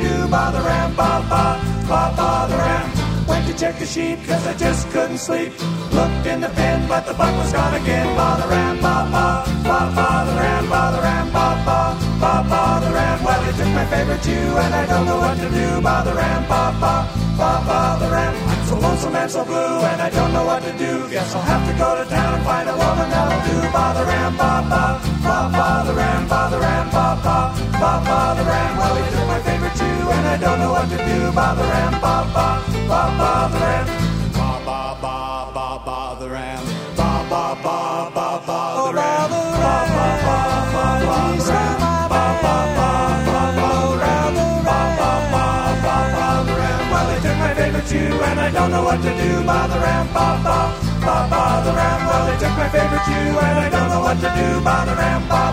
do, bother ram, bother ram. Went to check the sheet, cause I just couldn't sleep. Looked in the pen, but the buck was gone again. Bother ram, bother ram, bother ram, bother ram. Well, they took my favorite too, and I don't know what to do. Bother ram, bother ram. I'm so lonesome and so blue, and I don't know what to do. Guess I'll have to go to town and find a woman that'll do. Bother ram, bother ram, bother ram, bother ram. Well, they took my favorite too, and I don't know what to do. Bother ram, bother ram, bother ram, bother ram. Well, they took my favorite too, and I don't know what to do. Bother ram, bother ram. Well, they took my favorite too, and I don't know what to do. Bother ram,